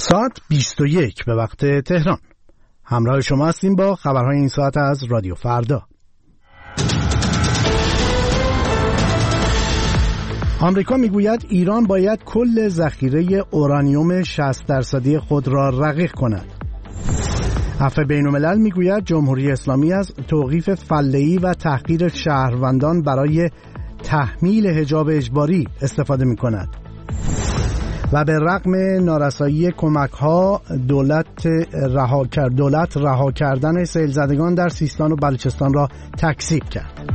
ساعت 21 به وقت تهران. همراه شما هستیم با خبرهای این ساعت از رادیو فردا. آمریکا میگوید ایران باید کل ذخیره اورانیوم 60% خود را رقیق کند. عفو بین‌الملل میگوید جمهوری اسلامی از توقیف فله‌ای و تحقیر شهروندان برای تحمیل حجاب اجباری استفاده می‌کند. و به رغم نارسایی کمک‌ها دولت رها کردن سیل‌زدگان در سیستان و بلوچستان را تکذیب کرد.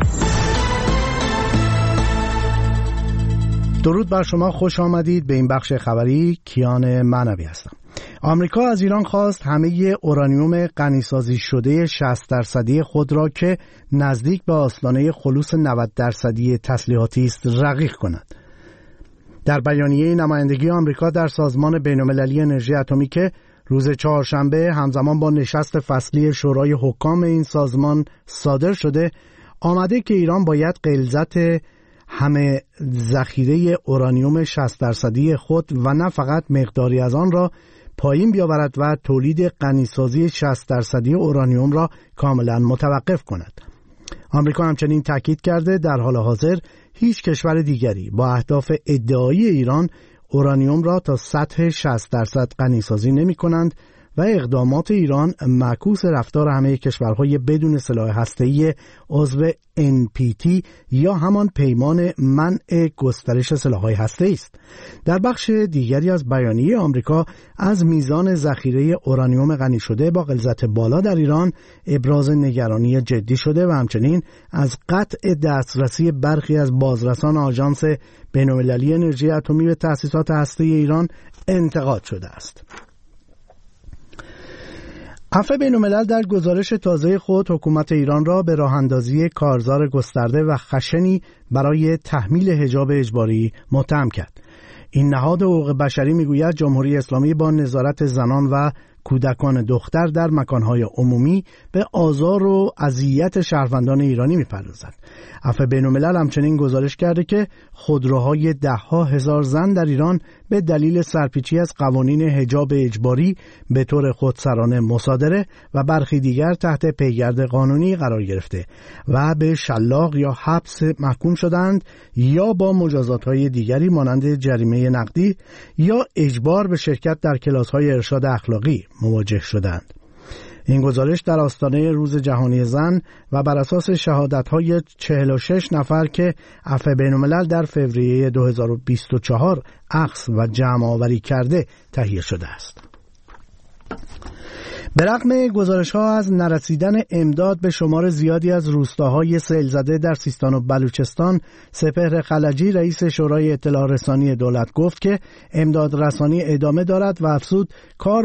درود بر شما، خوش آمدید به این بخش خبری. کیان معنوی هستم. آمریکا از ایران خواست همه اورانیوم غنیسازی شده 60% خود را که نزدیک به آستانه خلوص 90% تسلیحاتی است رقیق کند. در بیانیه نمایندگی آمریکا در سازمان بین‌المللی انرژی اتمی که روز چهارشنبه همزمان با نشست فصلی شورای حکام این سازمان صادر شده، آمده که ایران باید غلظت همه ذخیره اورانیوم 60% خود و نه فقط مقداری از آن را پایین بیاورد و تولید غنیسازی 60% اورانیوم را کاملا متوقف کند. آمریکا همچنین تاکید کرده در حال حاضر هیچ کشور دیگری با اهداف ادعایی ایران اورانیوم را تا سطح 60% غنیسازی نمی کنند و اقدامات ایران معکوس رفتار همه کشورهای بدون سلاح هسته‌ای عضو NPT یا همان پیمان منع گسترش سلاح‌های هسته‌ای است. در بخش دیگری از بیانیه آمریکا از میزان ذخیره اورانیوم غنی شده با غلظت بالا در ایران ابراز نگرانی جدی شده و همچنین از قطع دسترسی برخی از بازرسان آژانس بین‌المللی انرژی اتمی به تأسیسات هسته‌ای ایران انتقاد شده است. عفو بین‌الملل در گزارش تازه خود حکومت ایران را به راه‌اندازی کارزار گسترده و خشنی برای تحمیل حجاب اجباری متهم کرد. این نهاد حقوق بشری میگوید جمهوری اسلامی با نظارت زنان و کودکان دختر در مکانهای عمومی به آزار و اذیت شهروندان ایرانی می‌پردازد. عفو بین‌الملل همچنین گزارش کرده که خودروهای ده‌ها هزار زن در ایران به دلیل سرپیچی از قوانین حجاب اجباری به طور خودسرانه مصادره و برخی دیگر تحت پیگرد قانونی قرار گرفته و به شلاق یا حبس محکوم شدند یا با مجازات‌های دیگری مانند جریمه نقدی یا اجبار به شرکت در کلاس‌های ارشاد اخلاقی مواجه شدند. این گزارش در آستانه روز جهانی زن و بر اساس شهادت‌های 46 نفر که عفو بین‌الملل در فوریه 2024 اخذ و جمع آوری کرده تهیه شده است. به رغم گزارش‌ها از نرسیدن امداد به شمار زیادی از روستاهای سیل‌زده در سیستان و بلوچستان، سپهر خلجی رئیس شورای اطلاع رسانی دولت گفت که امداد رسانی ادامه دارد و افزود کار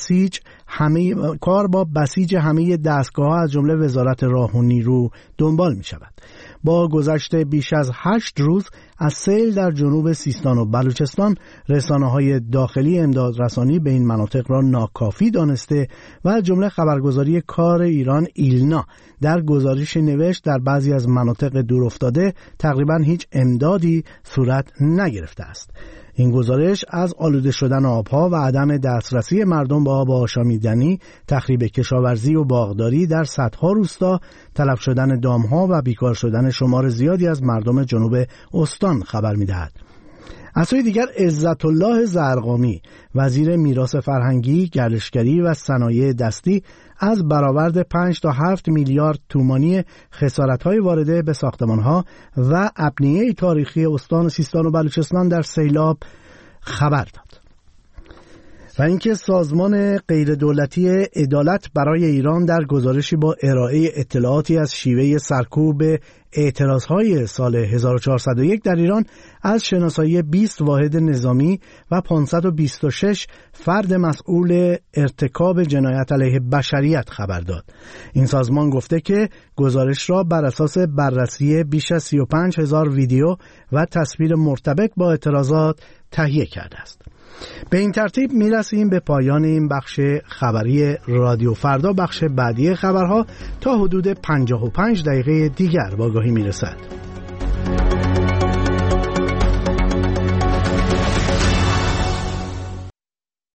با بسیج همه دستگاه‌ها از جمله وزارت راه و نیرو دنبال می‌شود. با گذشت بیش از 8 روز از سیل در جنوب سیستان و بلوچستان، رسانه‌های داخلی امدادرسانی به این مناطق را ناکافی دانسته و از جمله خبرگزاری کار ایران ایلنا در گزارش نوشت در بعضی از مناطق دورافتاده تقریباً هیچ امدادی صورت نگرفته است. این گزارش از آلوده شدن آبها و عدم دسترسی مردم به آب آشامیدنی، تخریب کشاورزی و باغداری در صدها روستا، تلف شدن دامها و بیکار شدن شمار زیادی از مردم جنوب استان خبر می‌دهد. از سوی دیگر عزت الله زرقامی وزیر میراث فرهنگی، گردشگری و صنایع دستی از برآورد 5 تا 7 میلیارد تومانی خسارت‌های وارده به ساختمان‌ها و ابنیه تاریخی استان سیستان و بلوچستان در سیلاب خبر داد. و اینکه سازمان غیردولتی عدالت برای ایران در گزارشی با ارائه اطلاعاتی از شیوه سرکوب اعتراضهای سال 1401 در ایران از شناسایی 20 واحد نظامی و 526 فرد مسئول ارتکاب جنایت علیه بشریت خبر داد. این سازمان گفته که گزارش را بر اساس بررسی بیش از 35,000 ویدیو و تصویر مرتبط با اعتراضات تهیه کرده است. به این ترتیب میرسیم به پایان این بخش خبری رادیو فردا. بخش بعدی خبرها تا حدود 55 دقیقه دیگر با آگاهی میرسد.